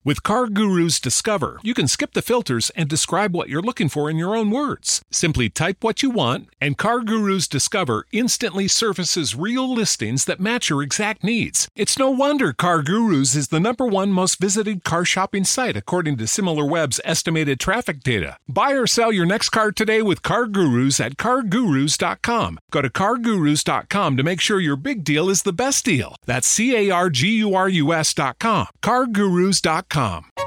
With CarGurus Discover, you can skip the filters and describe what you're looking for in your own words. Simply type what you want, and CarGurus Discover instantly surfaces real listings that match your exact needs. It's no wonder CarGurus is the #1 most visited car shopping site according to SimilarWeb's estimated traffic data. Buy or sell your next car today with CarGurus at CarGurus.com. Go to CarGurus.com to make sure your big deal is the best deal. That's CarGurus.com. CarGurus.com.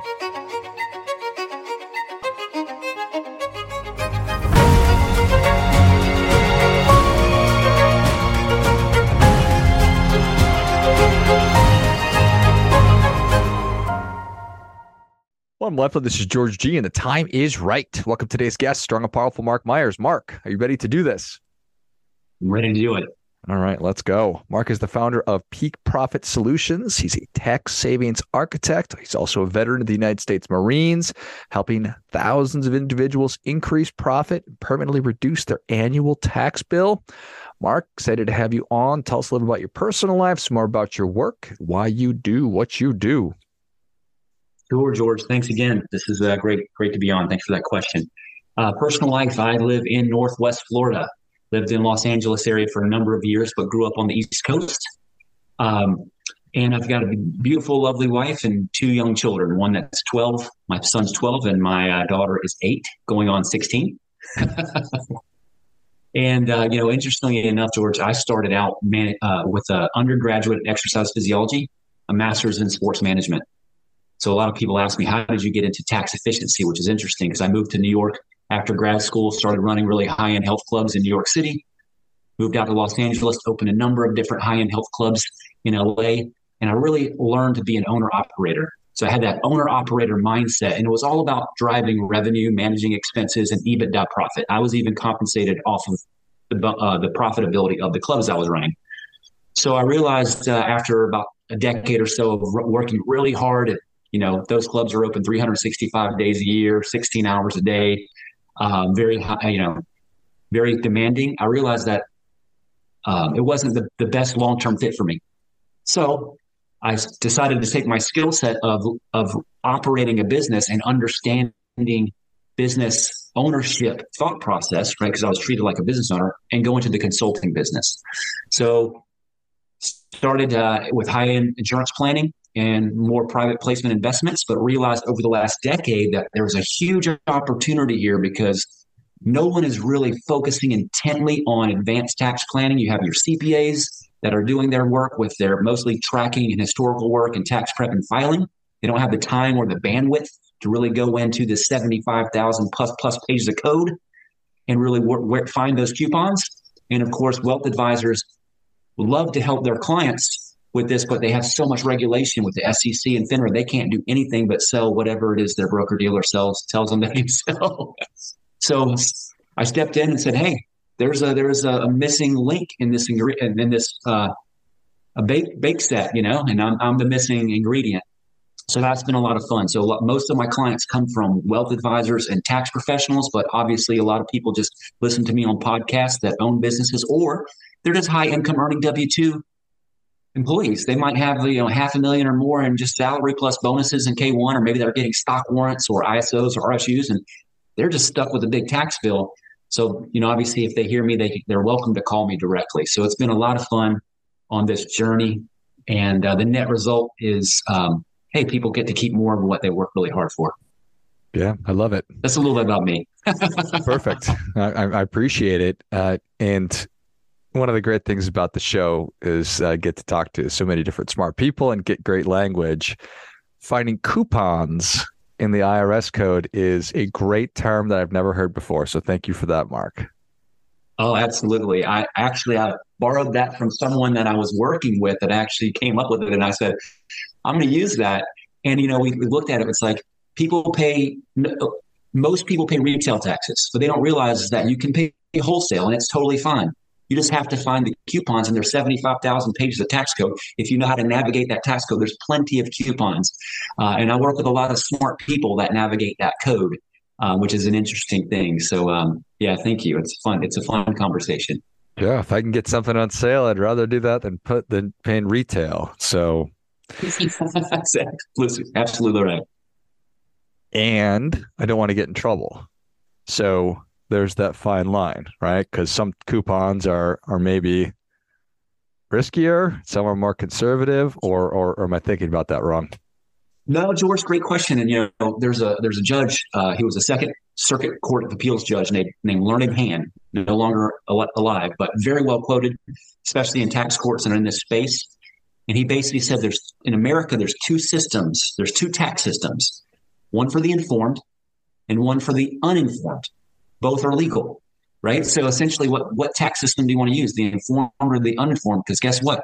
Well, I'm Leffler. This is George G, and the time is right. Welcome to today's guest, strong and powerful Mark Myers. Mark, are you ready to do this? I'm ready to do it. All right, let's go. Mark is the founder of Peak Profit Solutions. He's a tax savings architect. He's also a veteran of the United States Marines, helping thousands of individuals increase profit and permanently reduce their annual tax bill. Mark, excited to have you on. Tell us a little about your personal life, some more about your work, why you do what you do. Sure, George. Thanks again. This is great to be on. Thanks for that question. Personal life, I live in Northwest Florida. Lived in Los Angeles area for a number of years, but grew up on the East Coast. And I've got a beautiful, lovely wife and 2 young children. One that's 12, my son's 12, and my daughter is 8, going on 16. And, interestingly enough, George, I started out with an undergraduate in exercise physiology, a master's in sports management. So a lot of people ask me, how did you get into tax efficiency, which is interesting because I moved to New York after grad school, started running really high-end health clubs in New York City, moved out to Los Angeles, opened a number of different high-end health clubs in LA, and I really learned to be an owner-operator. So I had that owner-operator mindset, and it was all about driving revenue, managing expenses, and EBITDA profit. I was even compensated off of the profitability of the clubs I was running. So I realized after about a decade or so of working really hard, those clubs are open 365 days a year, 16 hours a day, very high, very demanding. I realized that it wasn't the best long-term fit for me. So I decided to take my skill set of operating a business and understanding business ownership thought process, right? Because I was treated like a business owner, and go into the consulting business. So started with high-end insurance planning and more private placement investments, but realized over the last decade that there was a huge opportunity here because no one is really focusing intently on advanced tax planning. You have your CPAs that are doing their work with their mostly tracking and historical work and tax prep and filing. They don't have the time or the bandwidth to really go into the 75,000 plus pages of code and really find those coupons. And of course, wealth advisors would love to help their clients with this, but they have so much regulation with the SEC and FINRA, they can't do anything but sell whatever it is their broker dealer tells them they can sell. So I stepped in and said, "Hey, there's a missing link in this a bake set, and I'm the missing ingredient." So that's been a lot of fun. So most of my clients come from wealth advisors and tax professionals, but obviously a lot of people just listen to me on podcasts that own businesses, or they're just high income earning W-2 employees. They might have $500,000 or more in just salary plus bonuses and K1, or maybe they're getting stock warrants or ISOs or RSUs, and they're just stuck with a big tax bill. So, obviously if they hear me, they're welcome to call me directly. So it's been a lot of fun on this journey. And the net result is, hey, people get to keep more of what they work really hard for. Yeah, I love it. That's a little bit about me. Perfect. I appreciate it. And one of the great things about the show is get to talk to so many different smart people and get great language. Finding coupons in the IRS code is a great term that I've never heard before. So thank you for that, Mark. Oh, absolutely. I borrowed that from someone that I was working with that actually came up with it. And I said, I'm going to use that. And, we looked at it. It's like most people pay retail taxes, but they don't realize that you can pay wholesale and it's totally fine. You just have to find the coupons, and there's 75,000 pages of tax code. If you know how to navigate that tax code, there's plenty of coupons. And I work with a lot of smart people that navigate that code, which is an interesting thing. So, yeah, thank you. It's fun. It's a fun conversation. Yeah, if I can get something on sale, I'd rather do that than paying retail. So that's absolutely right. and I don't want to get in trouble. So there's that fine line, right? Because some coupons are maybe riskier, some are more conservative, or am I thinking about that wrong? No, George, great question. And there's a judge. He was a Second Circuit Court of Appeals judge named Learned Hand, no longer alive, but very well quoted, especially in tax courts and in this space. And he basically said in America, there's two systems. There's two tax systems, one for the informed and one for the uninformed. Both are legal, right? So essentially, what tax system do you want to use, the informed or the uninformed? Because guess what?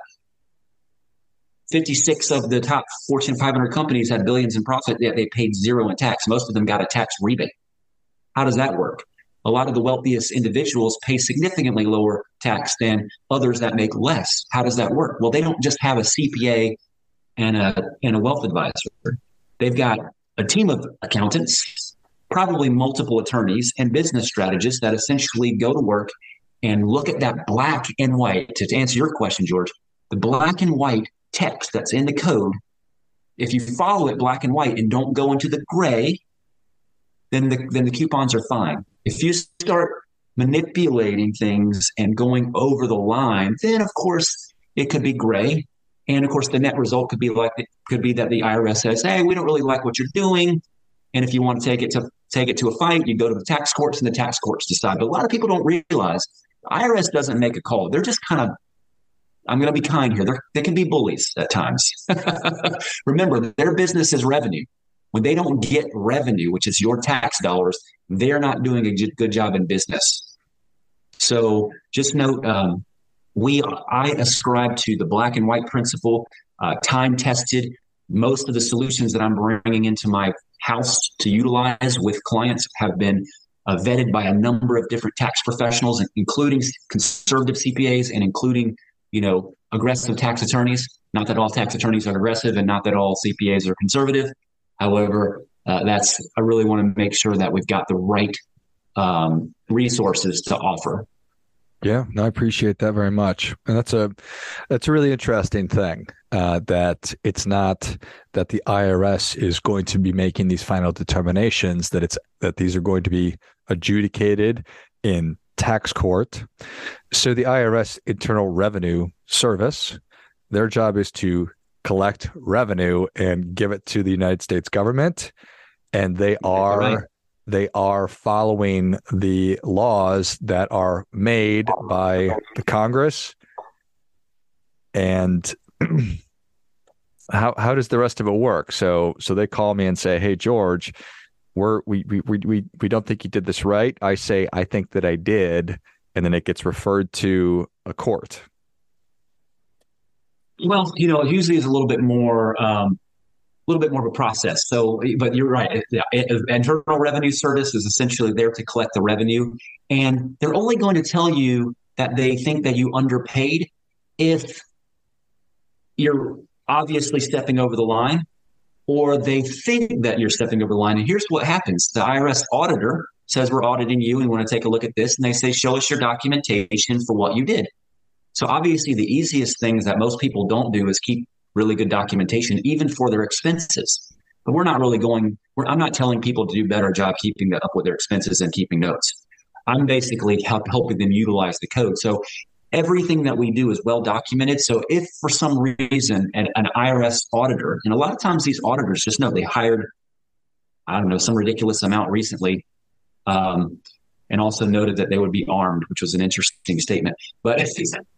56 of the top Fortune 500 companies had billions in profit, yet they paid zero in tax. Most of them got a tax rebate. How does that work? A lot of the wealthiest individuals pay significantly lower tax than others that make less. How does that work? Well, they don't just have a CPA and a wealth advisor. They've got a team of accountants, probably multiple attorneys and business strategists that essentially go to work and look at that black and white. To answer your question, George, the black and white text that's in the code, if you follow it black and white and don't go into the gray, then the coupons are fine. If you start manipulating things and going over the line, then of course it could be gray. And of course the net result could be that the IRS says, hey, we don't really like what you're doing. And if you want to take it to a fight, you go to the tax courts and the tax courts decide. But a lot of people don't realize the IRS doesn't make a call. They're just kind of, I'm going to be kind here. They can be bullies at times. Remember, their business is revenue. When they don't get revenue, which is your tax dollars, they're not doing a good job in business. So just note, I ascribe to the black and white principle, time tested. Most of the solutions that I'm bringing into my house to utilize with clients have been vetted by a number of different tax professionals, including conservative CPAs and including aggressive tax attorneys. Not that all tax attorneys are aggressive and not that all CPAs are conservative. However, I really want to make sure that we've got the right resources to offer. Yeah, no, I appreciate that very much. And that's a really interesting thing, that it's not that the IRS is going to be making these final determinations, that these are going to be adjudicated in tax court. So the IRS Internal Revenue Service, their job is to collect revenue and give it to the United States government. And they are following the laws that are made by the Congress. And how does the rest of it work? So they call me and say, hey, George, we don't think you did this right. I say, I think that I did. And then it gets referred to a court. Well, it usually is a little bit more of a process. So, but you're right. Internal Revenue Service is essentially there to collect the revenue. And they're only going to tell you that they think that you underpaid if you're obviously stepping over the line, or they think that you're stepping over the line. And here's what happens. The IRS auditor says, we're auditing you and we want to take a look at this. And they say, show us your documentation for what you did. So obviously the easiest things that most people don't do is keep really good documentation, even for their expenses. But I'm not telling people to do a better job keeping up with their expenses and keeping notes. I'm basically helping them utilize the code. So everything that we do is well documented. So if for some reason an IRS auditor, and a lot of times these auditors just know they hired, some ridiculous amount recently, and also noted that they would be armed, which was an interesting statement. But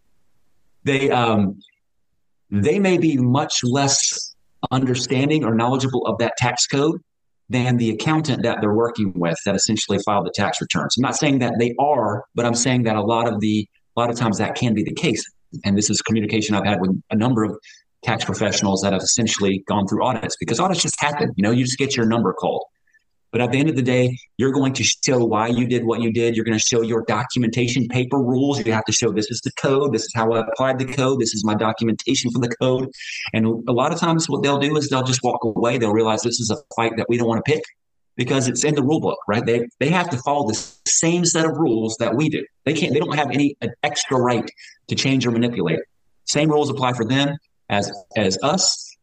they may be much less understanding or knowledgeable of that tax code than the accountant that they're working with that essentially filed the tax returns. I'm not saying that they are, but I'm saying that a lot of times that can be the case. And this is communication I've had with a number of tax professionals that have essentially gone through audits, because audits just happen. You just get your number called. But at the end of the day, you're going to show why you did what you did. You're going to show your documentation paper rules. You have to show this is the code. This is how I applied the code. This is my documentation for the code. And a lot of times what they'll do is they'll just walk away. They'll realize this is a fight that we don't want to pick because it's in the rule book, right? They have to follow the same set of rules that we do. They don't have any extra right to change or manipulate. Same rules apply for them as us.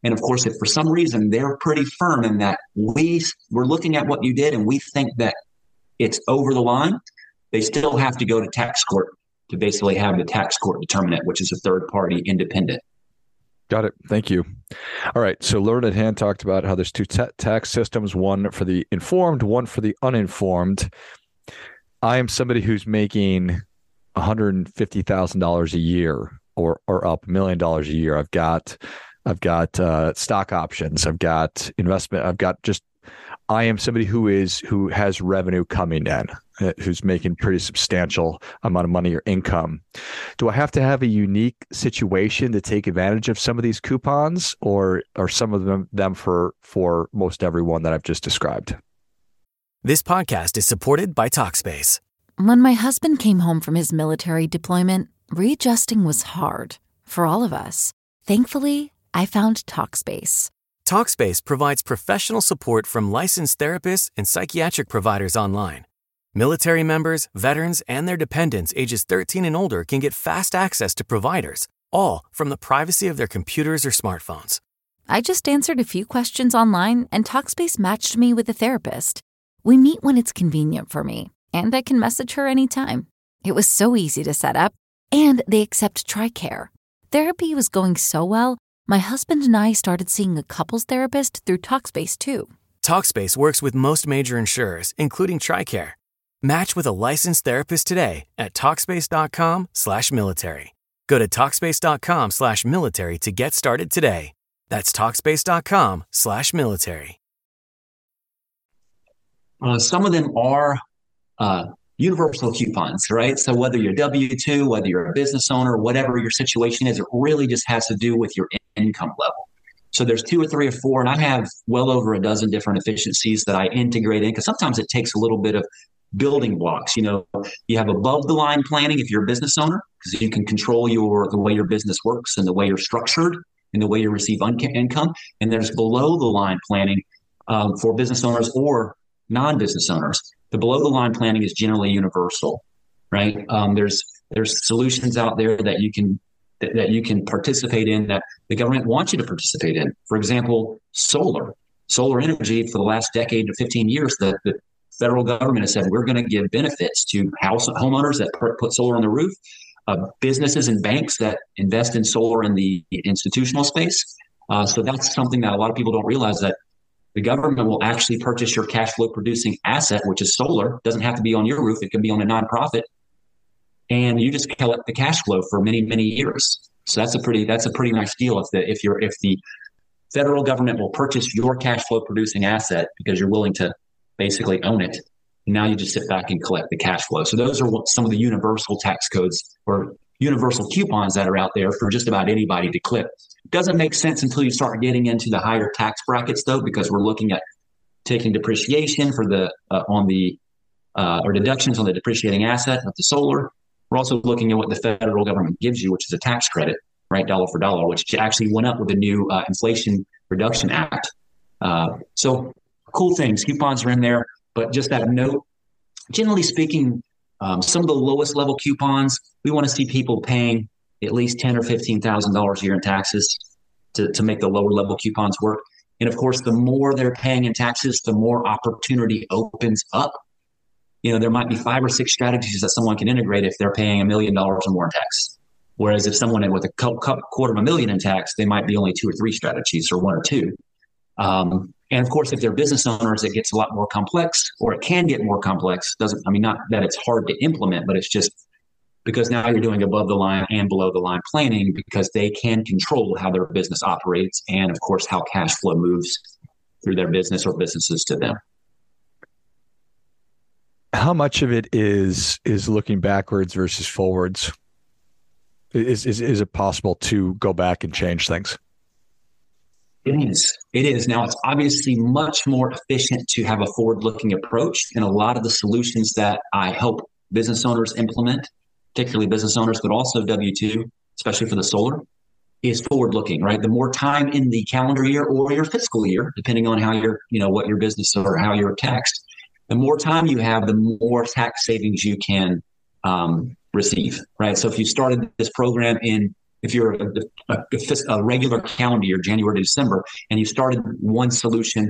And of course, if for some reason they're pretty firm in that we're looking at what you did and we think that it's over the line, they still have to go to tax court to basically have the tax court determine it, which is a third party independent. Got it. Thank you. All right. So Learned Hand talked about how there's two tax systems, one for the informed, one for the uninformed. I am somebody who's making $150,000 a year or up $1 million a year. I've got stock options. I've got investment. I am somebody who has revenue coming in, who's making pretty substantial amount of money or income. Do I have to have a unique situation to take advantage of some of these coupons, or are some of them for most everyone that I've just described? This podcast is supported by Talkspace. When my husband came home from his military deployment, readjusting was hard for all of us. Thankfully, I found Talkspace. Talkspace provides professional support from licensed therapists and psychiatric providers online. Military members, veterans, and their dependents ages 13 and older can get fast access to providers, all from the privacy of their computers or smartphones. I just answered a few questions online, and Talkspace matched me with a therapist. We meet when it's convenient for me, and I can message her anytime. It was so easy to set up, and they accept TRICARE. Therapy was going so well, my husband and I started seeing a couples therapist through Talkspace too. Talkspace works with most major insurers, including TRICARE. Match with a licensed therapist today at Talkspace.com/military. Go to Talkspace.com/military to get started today. That's Talkspace.com/military. Some of them are universal coupons, right? So whether you're W-2, whether you're a business owner, whatever your situation is, it really just has to do with your income level. So there's 2 or 3 or 4, and I have well over a dozen different efficiencies that I integrate in, because sometimes it takes a little bit of building blocks. You have above the line planning if you're a business owner, because you can control the way your business works and the way you're structured and the way you receive income. And there's below the line planning for business owners or non-business owners. The below the line planning is generally universal, right? There's solutions out there that you can participate in, that the government wants you to participate in. For example, solar energy. For the last decade to 15 years, the federal government has said we're going to give benefits to homeowners that put solar on the roof, businesses and banks that invest in solar in the institutional space. So that's something that a lot of people don't realize, that the government will actually purchase your cash flow producing asset, which is solar. It doesn't have to be on your roof. It can be on a nonprofit. And you just collect the cash flow for many, many years. So that's a pretty nice deal if the federal government will purchase your cash flow producing asset because you're willing to basically own it. Now you just sit back and collect the cash flow. So those are some of the universal tax codes or universal coupons that are out there for just about anybody to clip. Doesn't make sense until you start getting into the higher tax brackets, though, because we're looking at taking depreciation for or deductions on the depreciating asset of the solar. We're also looking at what the federal government gives you, which is a tax credit, right? Dollar for dollar, which actually went up with the new Inflation Reduction Act. So cool things. Coupons are in there, but just that note, generally speaking, some of the lowest level coupons, we want to see people paying at least $10,000 or $15,000 a year in taxes to make the lower level coupons work. And of course, the more they're paying in taxes, the more opportunity opens up. There might be 5 or 6 strategies that someone can integrate if they're paying $1 million or more in tax. Whereas if someone with a $250,000 in tax, they might be only 2 or 3 strategies, or 1 or 2. And of course, if they're business owners, it gets a lot more complex, or it can get more complex. Not that it's hard to implement, but it's just because now you're doing above the line and below the line planning, because they can control how their business operates and, of course, how cash flow moves through their business or businesses to them. How much of it is looking backwards versus forwards? Is it possible to go back and change things? It is. Now, it's obviously much more efficient to have a forward-looking approach. And a lot of the solutions that I help business owners implement, particularly business owners, but also W-2, especially for the solar, is forward-looking, right? The more time in the calendar year or your fiscal year, depending on how what your business or how you're taxed, the more time you have, the more tax savings you can receive, right? So if you started this program in if you're a regular calendar year, January to December, and you started one solution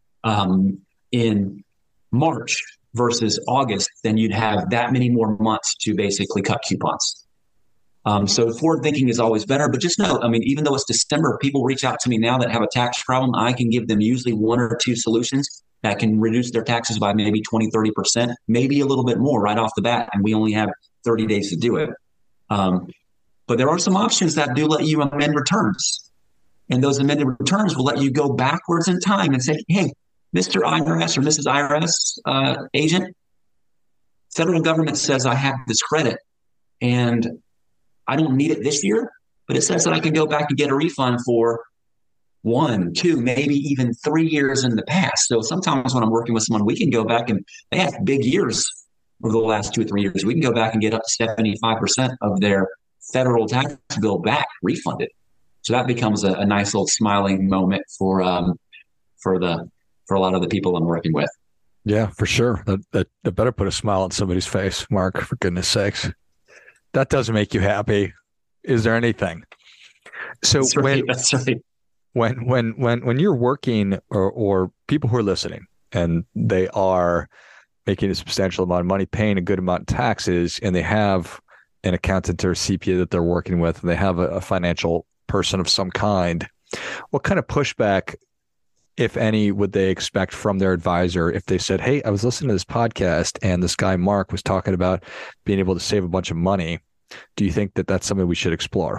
in March versus August, then you'd have that many more months to basically cut coupons. So forward thinking is always better, but just know, I mean, even though it's December, people reach out to me now that have a tax problem. I can give them usually one or two solutions that can reduce their taxes by maybe 20, 30%, maybe a little bit more right off the bat. And we only have 30 days to do it. But there are some options that do let you amend returns. And those amended returns will let you go backwards in time and say, hey, Mr. IRS or Mrs. IRS agent, federal government says I have this credit and I don't need it this year, but it says that I can go back and get a refund for 1, 2, maybe even 3 years in the past. So sometimes when I'm working with someone, we can go back and they have big years over the last 2 or 3 years. We can go back and get up to 75% of their federal tax bill back refunded. So that becomes a nice little smiling moment for a lot of the people I'm working with. Yeah, for sure. That better put a smile on somebody's face, Mark, for goodness sakes. That doesn't make you happy. Is there anything? So that's right. That's right. When you're working or people who are listening and they are making a substantial amount of money, paying a good amount of taxes, and they have an accountant or CPA that they're working with, and they have a financial person of some kind, what kind of pushback, if any, would they expect from their advisor if they said, hey, I was listening to this podcast and this guy, Mark, was talking about being able to save a bunch of money. Do you think that that's something we should explore?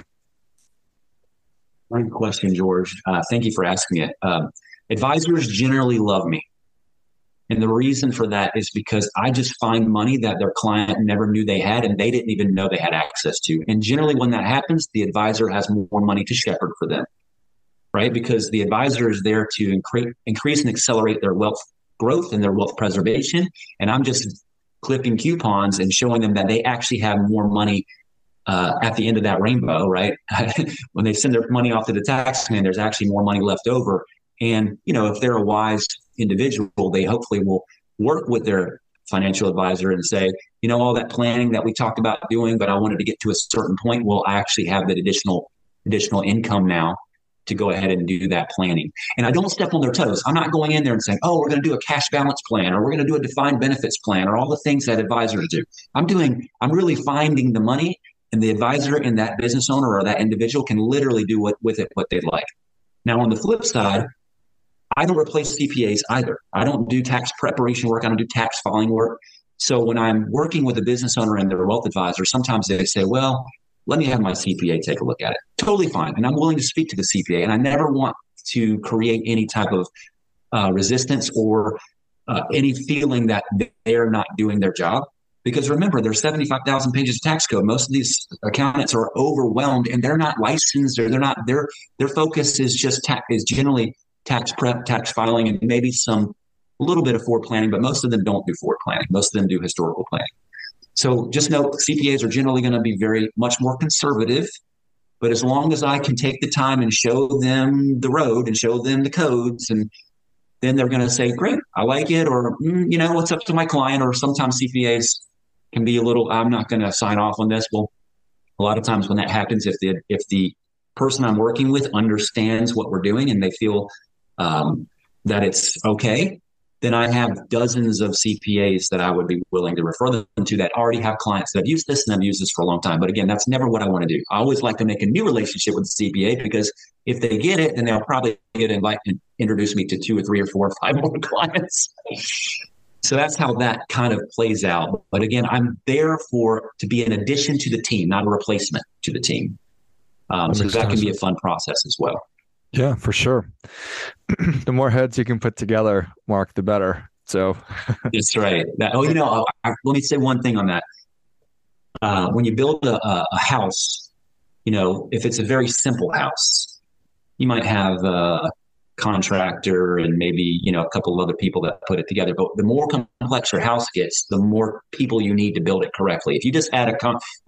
Great question, George. Thank you for asking it. Advisors generally love me. And the reason for that is because I just find money that their client never knew they had and they didn't even know they had access to. And generally when that happens, the advisor has more money to shepherd for them, right? Because the advisor is there to increase and accelerate their wealth growth and their wealth preservation. And I'm just clipping coupons and showing them that they actually have more money at the end of that rainbow, right? When they send their money off to the tax man, there's actually more money left over. And, if they're a wise individual, they hopefully will work with their financial advisor and say, all that planning that we talked about doing, but I wanted to get to a certain point. Well, I actually have that additional income now to go ahead and do that planning. And I don't step on their toes. I'm not going in there and saying, oh, we're going to do a cash balance plan, or we're going to do a defined benefits plan, or all the things that advisors do. I'm really finding the money, and the advisor and that business owner or that individual can literally do with it what they'd like. Now, on the flip side, I don't replace CPAs either. I don't do tax preparation work. I don't do tax filing work. So when I'm working with a business owner and their wealth advisor, sometimes they say, well, let me have my CPA take a look at it. Totally fine. And I'm willing to speak to the CPA. And I never want to create any type of resistance or any feeling that they're not doing their job. Because remember, there's 75,000 pages of tax code. Most of these accountants are overwhelmed and they're not licensed, or their focus is just generally tax prep, tax filing, and maybe a little bit of forward planning, but most of them don't do forward planning. Most of them do historical planning. So just note, CPAs are generally going to be very much more conservative, but as long as I can take the time and show them the road and show them the codes, and then they're going to say, great, I like it, or, it's up to my client. Or sometimes CPAs can be a little, I'm not going to sign off on this. Well, a lot of times when that happens, if the person I'm working with understands what we're doing and they feel that it's okay, then I have dozens of CPAs that I would be willing to refer them to that already have clients that have used this and have used this for a long time. But again, that's never what I want to do. I always like to make a new relationship with the CPA, because if they get it, then they'll probably introduce me to 2 or 3 or 4 or 5 more clients. So that's how that kind of plays out. But again, I'm there to be an addition to the team, not a replacement to the team. So that can be a fun process as well. Yeah, for sure. The more heads you can put together, Mark, the better. So that's right. Let me say one thing on that. When you build a house, if it's a very simple house, you might have a contractor and maybe, a couple of other people that put it together. But the more complex your house gets, the more people you need to build it correctly. If you just had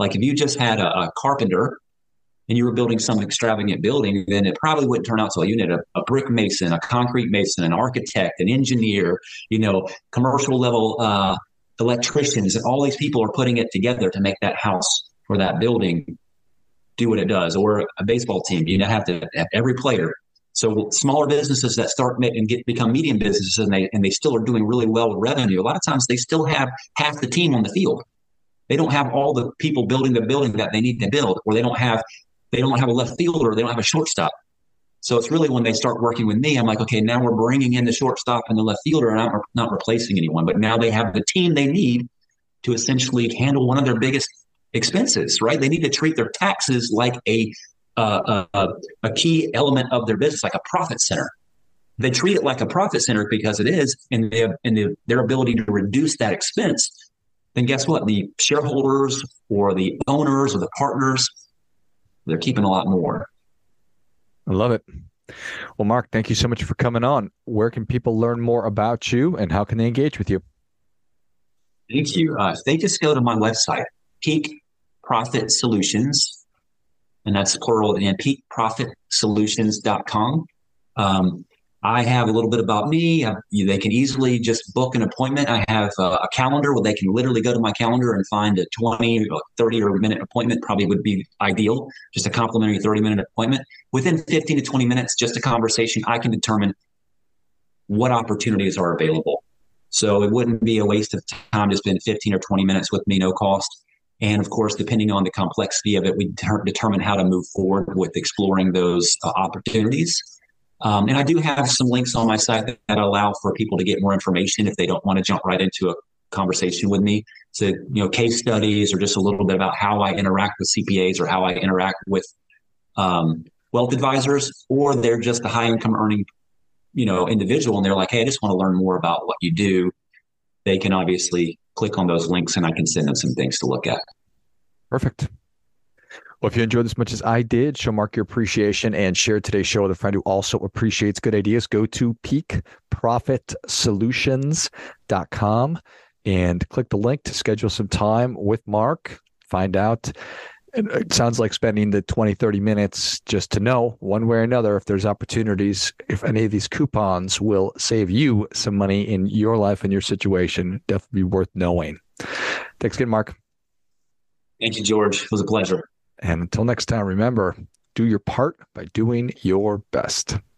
a carpenter and you were building some extravagant building, then it probably wouldn't turn out so well. You need a brick mason, a concrete mason, an architect, an engineer, commercial level electricians, and all these people are putting it together to make that house or that building do what it does, or a baseball team. You have to have every player. So smaller businesses that start and become medium businesses, and they still are doing really well with revenue. A lot of times they still have half the team on the field. They don't have all the people building the building that they need to build, or they don't have a left fielder, or they don't have a shortstop. So it's really when they start working with me, I'm like, okay, now we're bringing in the shortstop and the left fielder, and I'm not replacing anyone, but now they have the team they need to essentially handle one of their biggest expenses, right? They need to treat their taxes like a key element of their business, like a profit center. They treat it like a profit center because it is, and their ability to reduce that expense. Then guess what? The shareholders or the owners or the partners, they're keeping a lot more. I love it. Well, Mark, thank you so much for coming on. Where can people learn more about you, and how can they engage with you? Thank you. They just go to my website, Peak Profit Solutions, and that's plural, and peakprofitsolutions.com. I have a little bit about me. They can easily just book an appointment. I have a calendar where they can literally go to my calendar and find a 20 or 30 or minute appointment. Probably would be ideal. Just a complimentary 30-minute appointment. Within 15 to 20 minutes, just a conversation, I can determine what opportunities are available. So it wouldn't be a waste of time to spend 15 or 20 minutes with me, no cost. And of course, depending on the complexity of it, we determine how to move forward with exploring those opportunities. And I do have some links on my site that allow for people to get more information if they don't want to jump right into a conversation with me. So, case studies, or just a little bit about how I interact with CPAs, or how I interact with wealth advisors, or they're just a high income earning, individual, and they're like, hey, I just want to learn more about what you do. They can obviously click on those links, and I can send them some things to look at. Perfect. Well, if you enjoyed this as much as I did, show Mark your appreciation and share today's show with a friend who also appreciates good ideas. Go to peakprofitsolutions.com and click the link to schedule some time with Mark. Find out. And it sounds like spending the 20, 30 minutes just to know one way or another if there's opportunities, if any of these coupons will save you some money in your life and your situation. Definitely worth knowing. Thanks again, Mark. Thank you, George. It was a pleasure. And until next time, remember, do your part by doing your best.